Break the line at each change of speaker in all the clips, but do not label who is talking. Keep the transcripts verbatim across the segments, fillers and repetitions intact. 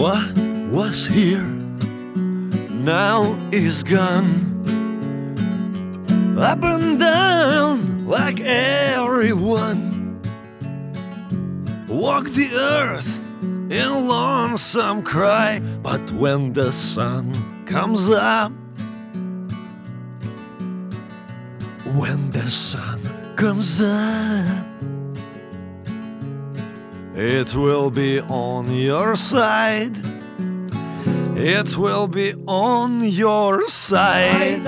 What was here now is gone. Up and down like everyone. Walk the earth in lonesome cry. But when the sun comes up, when the sun comes up, it will be on your side. It will be on your side.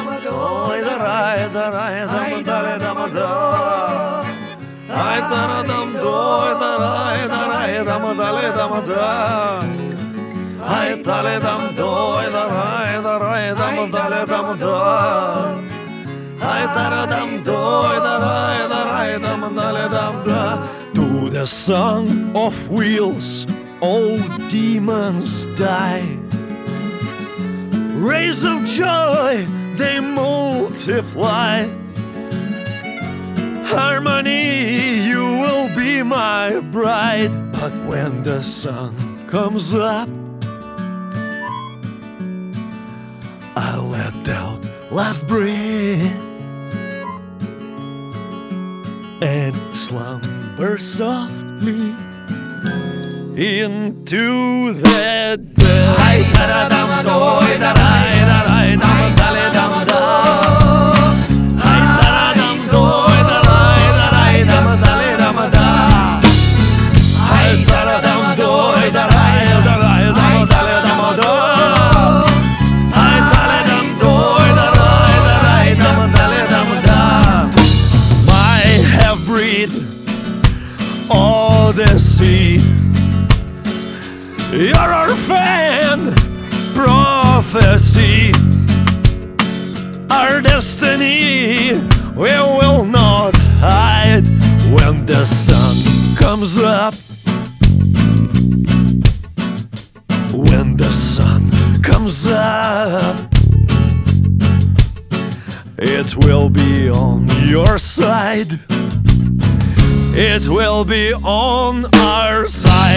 To the song of wheels, all demons die. Rays of joy, they multiply. Harmony, you will be my bride. But when the sun comes up, I'll let out last breath and slumber softly into the dead. My half-breed Odyssey, your orphan prophecy, our destiny we will not hide. When the sun comes up, when the sun comes up, it will be on your side. It will be on our side.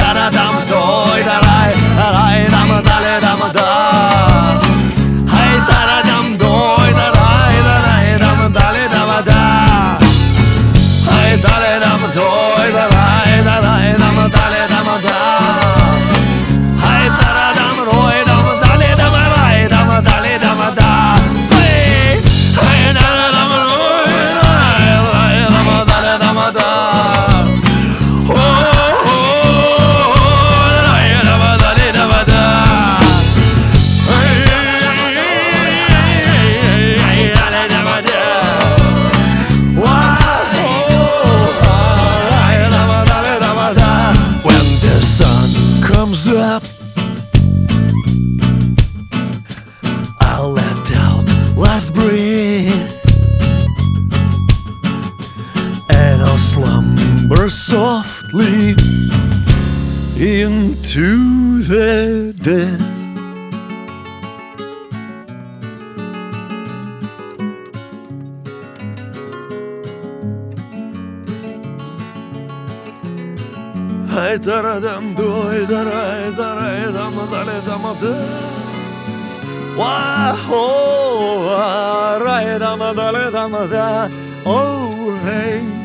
Up, I'll let out last breath and I'll slumber softly into the death. Ay taradam doy daray daray dam dale dam da. Wa ho ray dam dale dam da. Oh hey.